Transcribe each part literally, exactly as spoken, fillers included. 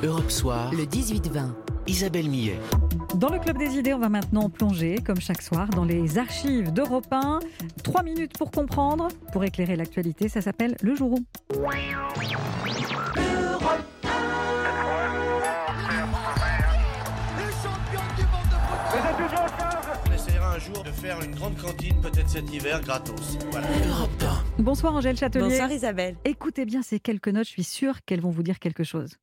Europe Soir, le dix-huit vingt. Isabelle Millet. Dans le Club des idées, on va maintenant plonger, comme chaque soir, dans les archives d'Europe un. Trois minutes pour comprendre, pour éclairer l'actualité, ça s'appelle Le Jour où. On essaiera un jour de faire une grande cantine, peut-être cet hiver, gratos. Voilà. Europe un. Bonsoir Angèle Châtelier. Bonsoir Isabelle. Écoutez bien ces quelques notes, je suis sûre qu'elles vont vous dire quelque chose.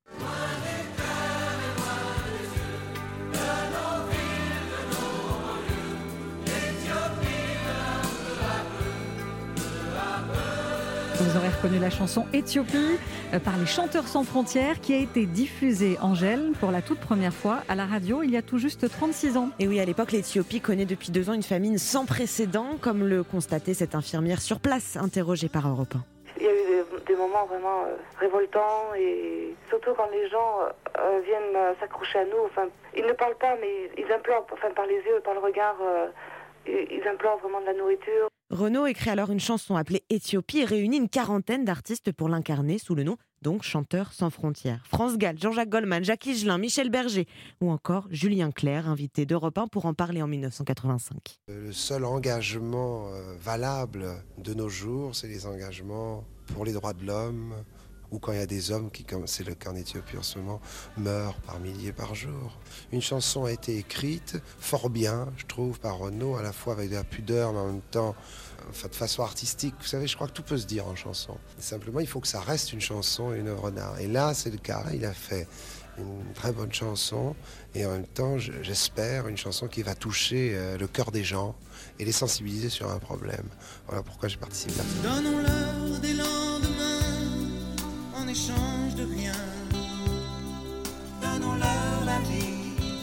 Vous aurez reconnu la chanson Éthiopie euh, par les Chanteurs sans frontières qui a été diffusée, Angèle, pour la toute première fois à la radio il y a tout juste trente-six ans. Et oui, à l'époque, l'Éthiopie connaît depuis deux ans une famine sans précédent, comme le constatait cette infirmière sur place, interrogée par Europe un. Il y a eu des, des moments vraiment euh, révoltants, et surtout quand les gens euh, viennent euh, s'accrocher à nous. Enfin, ils ne parlent pas, mais ils implorent, enfin, par les yeux, par le regard, euh, ils implorent vraiment de la nourriture. Renaud écrit alors une chanson appelée Éthiopie et réunit une quarantaine d'artistes pour l'incarner sous le nom donc Chanteurs sans frontières. France Gall, Jean-Jacques Goldman, Jacques Higelin, Michel Berger ou encore Julien Clerc, invité d'Europe un pour en parler en dix-neuf cent quatre-vingt-cinq. Le seul engagement valable de nos jours, c'est les engagements pour les droits de l'homme, ou quand il y a des hommes qui, comme c'est le cas en Éthiopie en ce moment, meurent par milliers par jour. Une chanson a été écrite fort bien, je trouve, par Renaud, à la fois avec de la pudeur, mais en même temps, enfin, de façon artistique. Vous savez, je crois que tout peut se dire en chanson. Simplement, il faut que ça reste une chanson et une œuvre d'art. Et là, c'est le cas. Il a fait une très bonne chanson et en même temps, j'espère, une chanson qui va toucher le cœur des gens et les sensibiliser sur un problème. Voilà pourquoi j'ai participé à ça. Donnons-leur des lendemains en échange de rien. Donnons-leur la vie.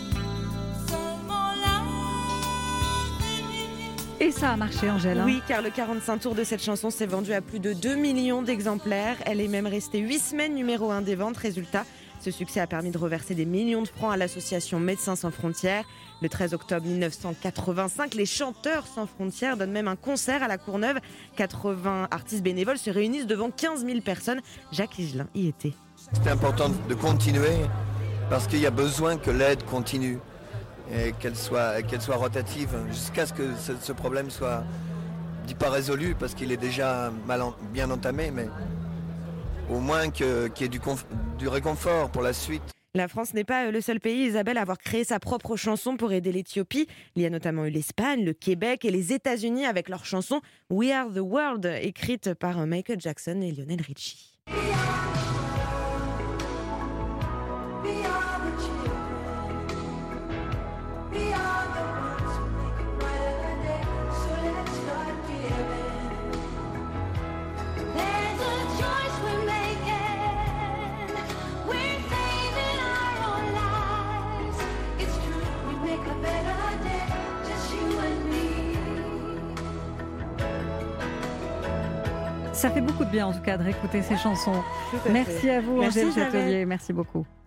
Et ça a marché, Angèle. Hein. Oui, car le quarante-cinq tours de cette chanson s'est vendu à plus de deux millions d'exemplaires. Elle est même restée huit semaines numéro un des ventes. Résultat, ce succès a permis de reverser des millions de francs à l'association Médecins sans frontières. Le treize octobre mille neuf cent quatre-vingt-cinq, les Chanteurs sans frontières donnent même un concert à la Courneuve. quatre-vingts artistes bénévoles se réunissent devant quinze mille personnes. Jacques Higelin y était. C'est important de continuer parce qu'il y a besoin que l'aide continue et qu'elle soit, qu'elle soit rotative jusqu'à ce que ce, ce problème soit, je dis pas résolu parce qu'il est déjà mal en, bien entamé, mais au moins que, qu'il y ait du, conf, du réconfort pour la suite. La France n'est pas le seul pays, Isabelle, à avoir créé sa propre chanson pour aider l'Éthiopie. Il y a notamment eu l'Espagne, le Québec et les États-Unis avec leur chanson We Are the World, écrite par Michael Jackson et Lionel Richie. Ça fait beaucoup de bien en tout cas de réécouter ces chansons. Merci à vous, Merci, Angèle Isabelle. Châtelier. Merci beaucoup.